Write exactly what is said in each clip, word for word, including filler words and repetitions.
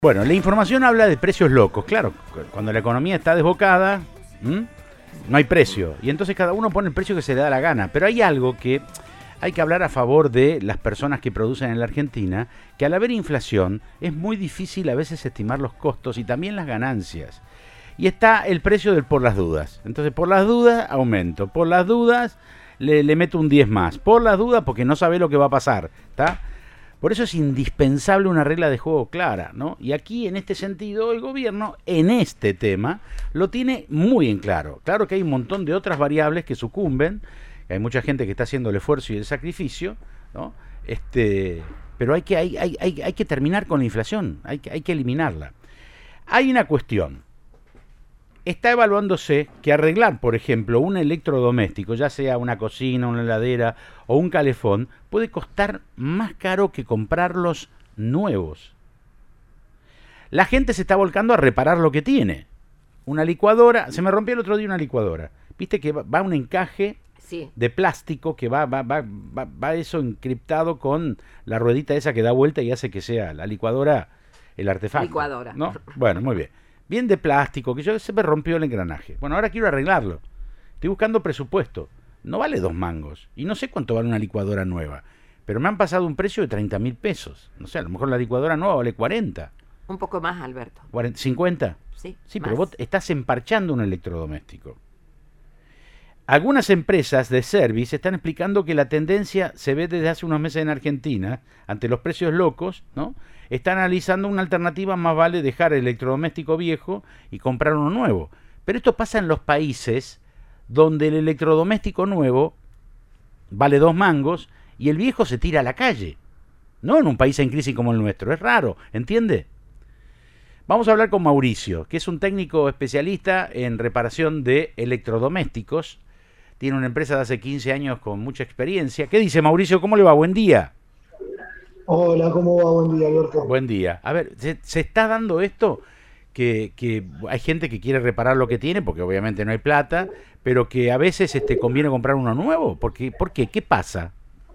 Bueno, la información habla de precios locos. Claro, cuando la economía está desbocada, ¿m? no hay precio. Y entonces cada uno pone el precio que se le da la gana. Pero hay algo que hay que hablar a favor de las personas que producen en la Argentina, que al haber inflación es muy difícil a veces estimar los costos y también las ganancias. Y está el precio del por las dudas. Entonces, por las dudas, aumento. Por las dudas, le, le meto un diez más. Por las dudas, porque no sabe lo que va a pasar, ¿está? Por eso es indispensable una regla de juego clara, ¿no? Y aquí, en este sentido, el gobierno, en este tema, lo tiene muy en claro. Claro que hay un montón de otras variables que sucumben, hay mucha gente que está haciendo el esfuerzo y el sacrificio, ¿no? Este, pero hay que, hay, hay, hay, hay que terminar con la inflación, hay que, hay que eliminarla. Hay una cuestión. Está evaluándose que arreglar, por ejemplo, un electrodoméstico, ya sea una cocina, una heladera o un calefón, puede costar más caro que comprarlos nuevos. La gente se está volcando a reparar lo que tiene. Una licuadora, se me rompió el otro día una licuadora. Viste que va, va un encaje sí. de plástico que va, va, va, va, va eso encriptado con la ruedita esa que da vuelta y hace que sea la licuadora el artefacto. Licuadora. ¿No? Bueno, muy bien. Bien de plástico, que yo se me rompió el engranaje. Bueno, ahora quiero arreglarlo. Estoy buscando presupuesto. No vale dos mangos. Y no sé cuánto vale una licuadora nueva. Pero me han pasado un precio de treinta mil pesos. No sé, a lo mejor la licuadora nueva vale cuarenta. Un poco más, Alberto. ¿cincuenta? Sí, Sí, más. pero vos estás emparchando un electrodoméstico. Algunas empresas de service están explicando que la tendencia se ve desde hace unos meses en Argentina, ante los precios locos, ¿no? Están analizando una alternativa, más vale dejar el electrodoméstico viejo y comprar uno nuevo. Pero esto pasa en los países donde el electrodoméstico nuevo vale dos mangos y el viejo se tira a la calle. No en un país en crisis como el nuestro, es raro, ¿entiende? Vamos a hablar con Mauricio, que es un técnico especialista en reparación de electrodomésticos. Tiene una empresa de hace quince años con mucha experiencia. ¿Qué dice Mauricio? ¿Cómo le va? Buen día. Hola, ¿cómo va? Buen día, Alberto. Buen día. A ver, ¿se, se está dando esto? Que, que hay gente que quiere reparar lo que tiene, porque obviamente no hay plata, pero que a veces este, conviene comprar uno nuevo. ¿Por qué? ¿Por qué? ¿Qué pasa?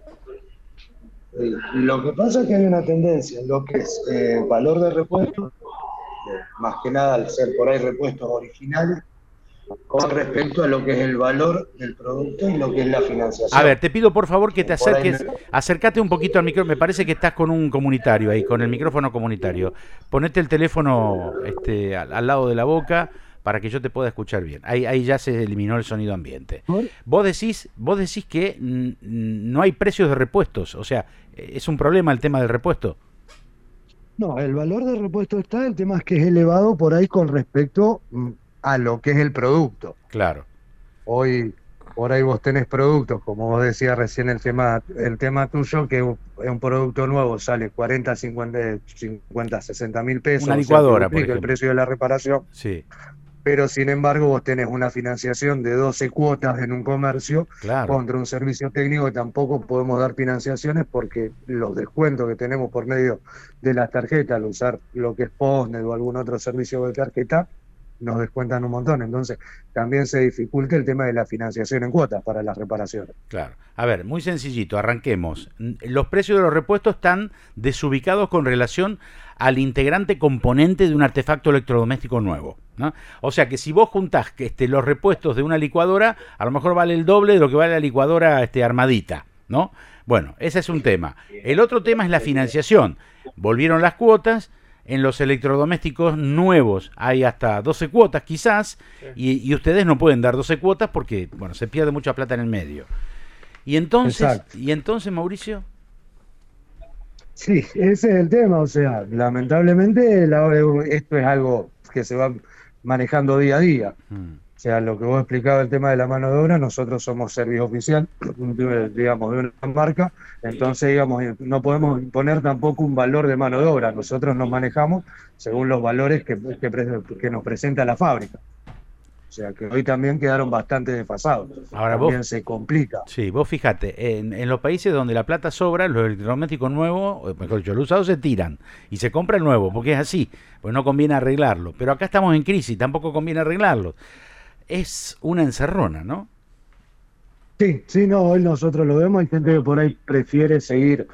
Lo que pasa es que hay una tendencia en lo que es eh, valor de repuesto, eh, más que nada al ser por ahí repuestos originales, con respecto a lo que es el valor del producto y lo que es la financiación. A ver, te pido por favor que te acerques, me... acércate un poquito al micrófono, me parece que estás con un comunitario ahí, con el micrófono comunitario. Ponete el teléfono este, al, al lado de la boca para que yo te pueda escuchar bien. Ahí, ahí ya se eliminó el sonido ambiente. Vos decís, vos decís que no hay precios de repuestos, o sea, ¿es un problema el tema del repuesto? No, el valor del repuesto está, el tema es que es elevado por ahí con respecto a lo que es el producto. Claro. Hoy, por ahí vos tenés productos, como vos decías recién el tema, el tema tuyo, que es un producto nuevo, sale cuarenta, cincuenta, sesenta mil pesos. Una licuadora, o sea, por ejemplo. El precio de la reparación. Sí. Pero sin embargo vos tenés una financiación de doce cuotas en un comercio, claro. contra un servicio técnico que tampoco podemos dar financiaciones porque los descuentos que tenemos por medio de las tarjetas, al usar lo que es Postnet o algún otro servicio de tarjeta, nos descuentan un montón. Entonces también se dificulta el tema de la financiación en cuotas para las reparaciones. Claro. A ver, muy sencillito, arranquemos. Los precios de los repuestos están desubicados con relación al integrante componente de un artefacto electrodoméstico nuevo, ¿no? O sea que si vos juntás que, este, los repuestos de una licuadora, a lo mejor vale el doble de lo que vale la licuadora este, armadita, ¿no? Bueno, ese es un tema. El otro tema es la financiación. Volvieron las cuotas. En los electrodomésticos nuevos hay hasta doce cuotas quizás, sí. y, y ustedes no pueden dar doce cuotas porque, bueno, se pierde mucha plata en el medio. Y entonces, Exacto. ¿y entonces, Mauricio? Sí, ese es el tema, o sea, lamentablemente la, esto es algo que se va manejando día a día. Hmm. O sea, lo que vos explicabas, el tema de la mano de obra, nosotros somos servicio oficial, digamos, de una marca, entonces, digamos, no podemos imponer tampoco un valor de mano de obra, nosotros nos manejamos según los valores que, que, que nos presenta la fábrica. O sea, que hoy también quedaron bastante desfasados. Ahora también vos, se complica. Sí, vos fíjate, en, en los países donde la plata sobra, los electrodomésticos nuevos, o mejor dicho, los usados se tiran y se compra el nuevo, porque es así, pues no conviene arreglarlo. Pero acá estamos en crisis, tampoco conviene arreglarlo. Es una encerrona, ¿no? Sí, sí, no, hoy nosotros lo vemos, hay gente que por ahí prefiere seguir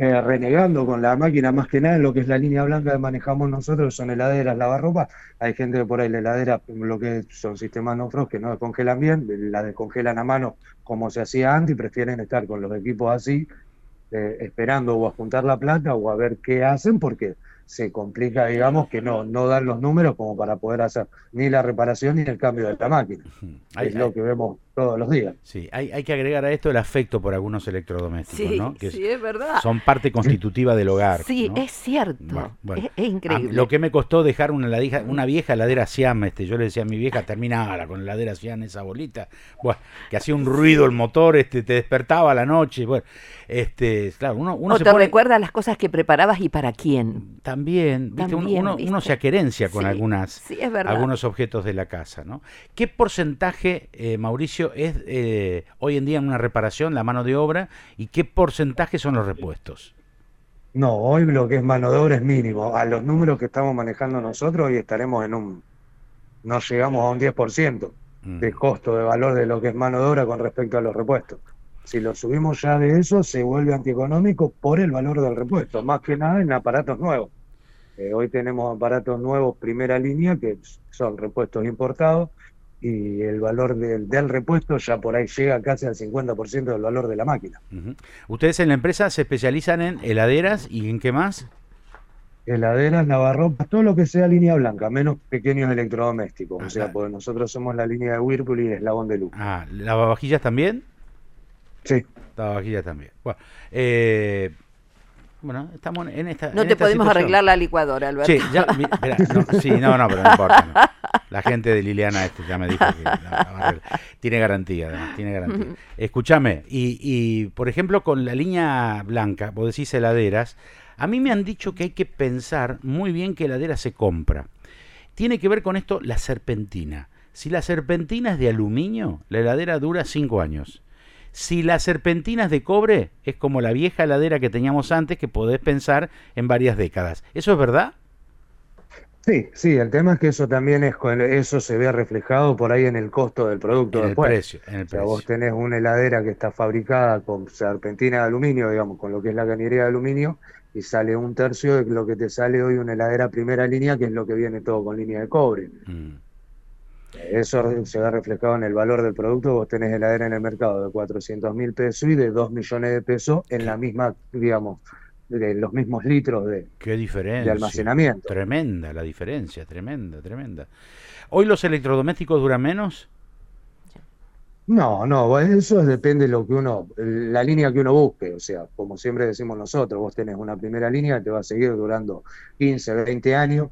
eh, renegando con la máquina, más que nada en lo que es la línea blanca que manejamos nosotros, son heladeras, lavarropas. Hay gente que por ahí la heladera, lo que son sistemas no frost que no descongelan bien, la descongelan a mano como se hacía antes y prefieren estar con los equipos así, eh, esperando o a juntar la plata o a ver qué hacen, porque se complica, digamos, que no, no dan los números como para poder hacer ni la reparación ni el cambio de la máquina. Hay, es hay, lo que vemos todos los días. Sí, hay, hay que agregar a esto el afecto por algunos electrodomésticos, sí, ¿no? Que sí, es verdad. Son parte constitutiva del hogar. Sí, ¿no? es cierto. Bueno, bueno. Es, es increíble. A, lo que me costó dejar una, ladija, una vieja heladera Siam, este, yo le decía a mi vieja, terminaba con la heladera Siam, esa bolita, bueno, que hacía un ruido el motor, este, te despertaba a la noche, bueno, este, claro, uno, uno o se te pone... recuerda las cosas que preparabas y para quién. También, ¿viste? También, uno, ¿viste? uno se acerencia con sí, algunas, sí, es verdad. algunos objetos de la casa, ¿no? ¿Qué porcentaje, eh, Mauricio, es eh, hoy en día en una reparación, la mano de obra, y qué porcentaje son los repuestos? No, hoy lo que es mano de obra es mínimo. A los números que estamos manejando nosotros, hoy estaremos en un... no llegamos a un diez por ciento mm. de costo, de valor de lo que es mano de obra con respecto a los repuestos. Si lo subimos ya de eso, se vuelve antieconómico por el valor del repuesto, más que nada en aparatos nuevos. Eh, hoy tenemos aparatos nuevos primera línea, que son repuestos importados, y el valor del, del repuesto ya por ahí llega casi al cincuenta por ciento del valor de la máquina. Uh-huh. ¿Ustedes en la empresa se especializan en heladeras y en qué más? Heladeras, lavarropas, todo lo que sea línea blanca, menos pequeños electrodomésticos. Ah, o sea, claro. porque nosotros somos la línea de Whirlpool y Eslabón de Luz. Ah, ¿lavavajillas también? Sí. Lavavajillas también. Bueno, eh... Bueno, estamos en esta. No en te esta podemos situación. arreglar la licuadora, Alberto. Sí, ya, mira, no, sí, no, no, pero no importa. No. La gente de Liliana este ya me dijo que la, la tiene garantía, además, tiene garantía. Escúchame, y, y por ejemplo con la línea blanca, vos decís heladeras, a mí me han dicho que hay que pensar muy bien qué heladera se compra. Tiene que ver con esto la serpentina. Si la serpentina es de aluminio, la heladera dura cinco años. Si la serpentina es de cobre, es como la vieja heladera que teníamos antes, que podés pensar en varias décadas. ¿Eso es verdad? Sí, sí, el tema es que eso también es, eso se ve reflejado por ahí en el costo del producto en después. El precio, en el o sea, precio. Vos tenés una heladera que está fabricada con serpentina de aluminio, digamos, con lo que es la cañería de aluminio, y sale un tercio de lo que te sale hoy una heladera primera línea, que es lo que viene todo con línea de cobre. Mm. Eso se ve reflejado en el valor del producto. Vos tenés heladera en el mercado de cuatrocientos mil pesos y de dos millones de pesos en la misma, digamos, de los mismos litros de, Qué diferencia, de almacenamiento. Tremenda la diferencia, tremenda, tremenda. ¿Hoy los electrodomésticos duran menos? No, no, eso depende de lo que uno, la línea que uno busque. O sea, como siempre decimos nosotros, vos tenés una primera línea que te va a seguir durando quince, veinte años,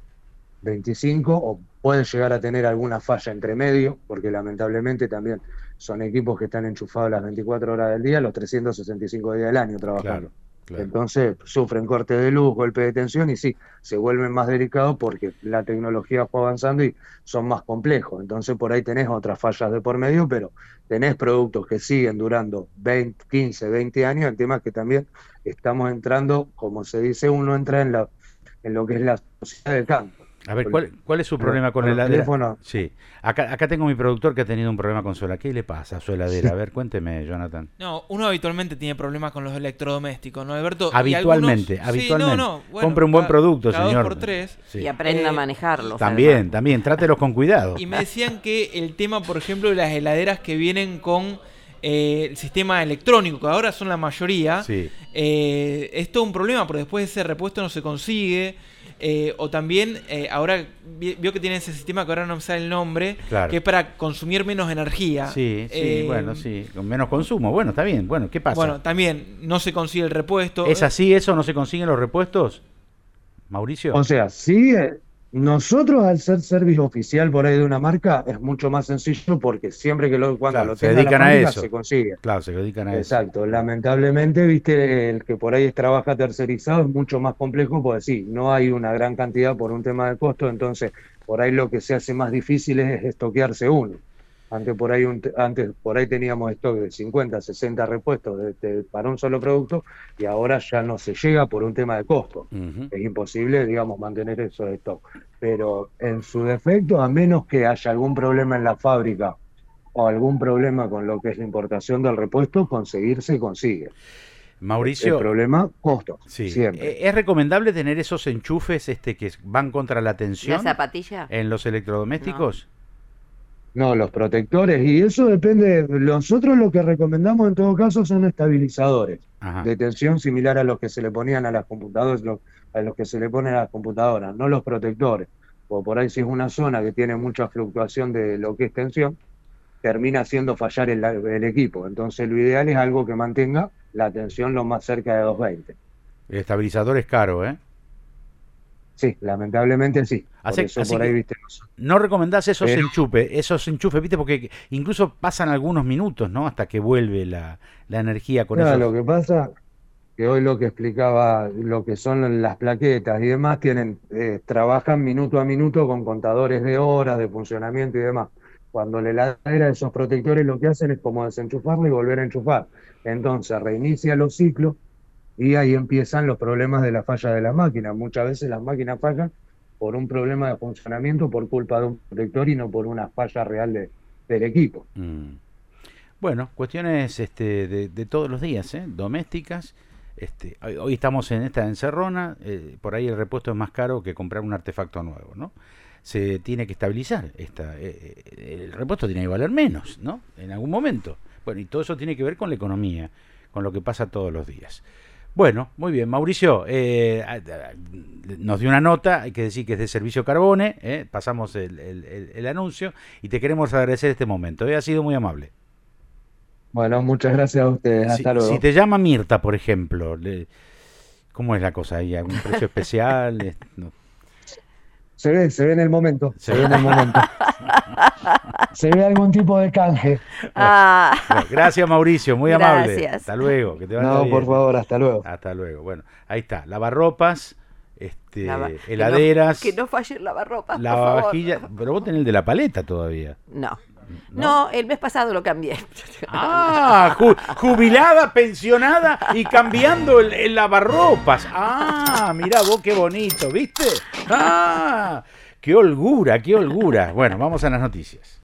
veinticinco, o pueden llegar a tener alguna falla entre medio, porque lamentablemente también son equipos que están enchufados las veinticuatro horas del día, los trescientos sesenta y cinco días del año trabajando. Claro, claro. Entonces sufren corte de luz, golpe de tensión, y sí, se vuelven más delicados porque la tecnología fue avanzando y son más complejos. Entonces por ahí tenés otras fallas de por medio, pero tenés productos que siguen durando veinte, quince, veinte años. El tema es que también estamos entrando, como se dice, uno entra en, la, en lo que es la sociedad del campo. A ver, ¿cuál, cuál es su problema con la heladera? Sí, acá, acá tengo mi productor que ha tenido un problema con su heladera. ¿Qué le pasa a su heladera? A ver, cuénteme, Jonathan. No, uno habitualmente tiene problemas con los electrodomésticos, ¿no, Alberto? Habitualmente, algunos... habitualmente. Sí, no, no. Bueno, compre un buen cada, producto, cada señor. Dos por tres. Sí. Y aprenda eh, a manejarlos. También, además. también, trátelos con cuidado. Y me decían que el tema, por ejemplo, de las heladeras que vienen con eh, el sistema electrónico, que ahora son la mayoría, sí. eh, es todo un problema, porque después ese repuesto no se consigue. Eh, o también, eh, ahora vio que tiene ese sistema que ahora no me sale el nombre, claro. que es para consumir menos energía. Sí, sí, eh, bueno, sí, con menos consumo. Bueno, está bien. Bueno, ¿qué pasa? Bueno, también no se consigue el repuesto. ¿Es así eso? ¿No se consiguen los repuestos, Mauricio? O sea, sí, nosotros al ser servicio oficial por ahí de una marca es mucho más sencillo porque siempre que lo, cuando claro, lo se tenga dedican la fábrica, a eso. Se consigue. Claro, se dedican a Exacto. eso. Exacto. Lamentablemente, viste, el que por ahí trabaja tercerizado es mucho más complejo porque sí, no hay una gran cantidad por un tema de costo, entonces por ahí lo que se hace más difícil es estoquearse uno. Antes por ahí un, antes por ahí teníamos stock de cincuenta, sesenta repuestos de, de, para un solo producto, y ahora ya no se llega por un tema de costo. Uh-huh. Es imposible, digamos, mantener esos stock. Pero en su defecto, a menos que haya algún problema en la fábrica o algún problema con lo que es la importación del repuesto, conseguirse consigue. Mauricio, el problema, costo, sí. siempre. ¿Es recomendable tener esos enchufes este que van contra la tensión ¿La zapatilla? en los electrodomésticos? No, los protectores, y eso depende. Nosotros lo que recomendamos en todo caso son estabilizadores Ajá. de tensión similar a los que se le ponían a las computadoras, lo- a los que se le ponen a las computadoras, no los protectores. O por ahí si es una zona que tiene mucha fluctuación de lo que es tensión, termina haciendo fallar el, el equipo. Entonces lo ideal es algo que mantenga la tensión lo más cerca de doscientos veinte. El estabilizador es caro, ¿eh? Sí, lamentablemente sí. Por Así, eso así por ahí, que viste, no recomendás esos Pero- enchufes, esos enchufes, ¿viste? Porque incluso pasan algunos minutos, ¿no? Hasta que vuelve la, la energía con Claro, esos. lo que pasa que hoy lo que explicaba, lo que son las plaquetas y demás, tienen, eh, trabajan minuto a minuto con contadores de horas, de funcionamiento y demás. Cuando la heladera, esos protectores lo que hacen es como desenchufarla y volver a enchufar. Entonces reinicia los ciclos y ahí empiezan los problemas de la falla de la máquina. Muchas veces las máquinas fallan por un problema de funcionamiento por culpa de un protector y no por una falla real de, del equipo. Mm. Bueno, cuestiones este, de, de todos los días, ¿eh? Domésticas. Este, hoy, hoy estamos en esta encerrona, eh, por ahí el repuesto es más caro que comprar un artefacto nuevo, ¿no? Se tiene que estabilizar, esta, eh, eh, el repuesto tiene que valer menos, ¿no? En algún momento. Bueno, y todo eso tiene que ver con la economía, con lo que pasa todos los días. Bueno, muy bien, Mauricio, eh, nos dio una nota, hay que decir que es de Servicio Carbone, eh, pasamos el, el, el, el anuncio y te queremos agradecer este momento, eh, ha sido muy amable. Bueno, muchas gracias a ustedes. Hasta si, luego. Si te llama Mirta, por ejemplo, le, ¿cómo es la cosa ahí? ¿Algún precio especial? No. Se ve, se ve en el momento. Se Se ve en el momento. Se ve algún tipo de canje. Ah. Bueno, gracias, Mauricio, muy Gracias. amable. Hasta luego. Que te vaya No, bien. por favor, hasta luego. Hasta luego. Bueno, ahí está. Lavarropas, este, Lava- heladeras, Que no, que no falle el lavarropas, por lavavajillas. favor. Pero vos tenés el de la paleta todavía. No. ¿No? No, el mes pasado lo cambié. Ah, ju- jubilada, pensionada y cambiando el, el lavarropas. Ah, mirá vos qué bonito, ¿viste? Ah, qué holgura, qué holgura. Bueno, vamos a las noticias.